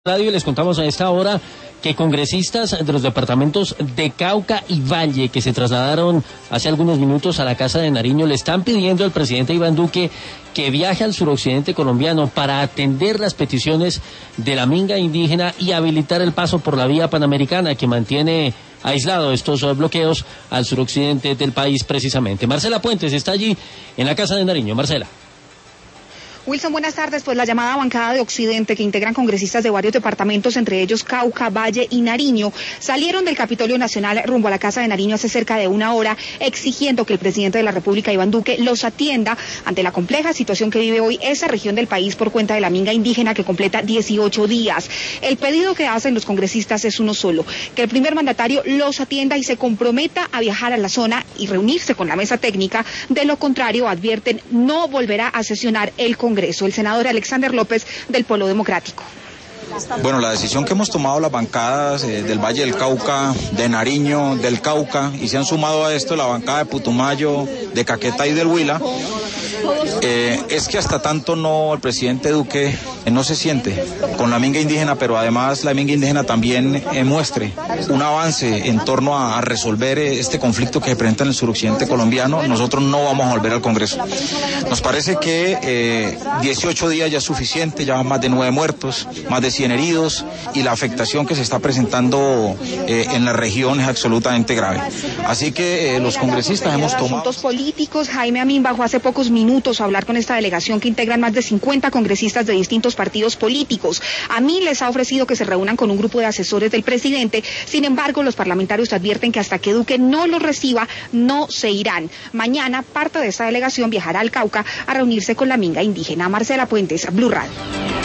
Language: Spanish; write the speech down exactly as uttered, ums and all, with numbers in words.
Radio, les contamos a esta hora que congresistas de los departamentos de Cauca y Valle, que se trasladaron hace algunos minutos a la Casa de Nariño, le están pidiendo al presidente Iván Duque que viaje al suroccidente colombiano para atender las peticiones de la minga indígena y habilitar el paso por la vía panamericana que mantiene aislado estos bloqueos al suroccidente del país precisamente. Marcela Puentes está allí en la Casa de Nariño. Marcela. Wilson, buenas tardes. Pues la llamada bancada de Occidente, que integran congresistas de varios departamentos, entre ellos Cauca, Valle y Nariño, salieron del Capitolio Nacional rumbo a la Casa de Nariño hace cerca de una hora, exigiendo que el presidente de la República, Iván Duque, los atienda ante la compleja situación que vive hoy esa región del país por cuenta de la minga indígena que completa dieciocho días. El pedido que hacen los congresistas es uno solo: que el primer mandatario los atienda y se comprometa a viajar a la zona y reunirse con la mesa técnica. De lo contrario, advierten, no volverá a sesionar el Congreso. El senador Alexander López, del Polo Democrático. Bueno, la decisión que hemos tomado las bancadas eh, del Valle del Cauca, de Nariño, del Cauca, y se han sumado a esto la bancada de Putumayo, de Caquetá y del Huila, eh, es que hasta tanto no el presidente Duque eh, no se siente con la minga indígena, pero además la minga indígena también eh, muestre un avance en torno a, a resolver eh, este conflicto que se presenta en el suroccidente colombiano, nosotros no vamos a volver al Congreso. Nos parece que eh, dieciocho días ya es suficiente, ya van más de nueve muertos, más de cien heridos, y la afectación que se está presentando eh, en la región es absolutamente grave. Así que eh, los congresistas hemos tomado... Asuntos políticos, Jaime Amín bajó hace pocos minutos a hablar con esta delegación que integran más de cincuenta congresistas de distintos partidos políticos. Amín les ha ofrecido que se reúnan con un grupo de asesores del presidente. Sin embargo, los parlamentarios advierten que hasta que Duque no los reciba, no se irán. Mañana, parte de esta delegación viajará al Cauca a reunirse con la minga indígena. Marcela Puentes, Blue Radio.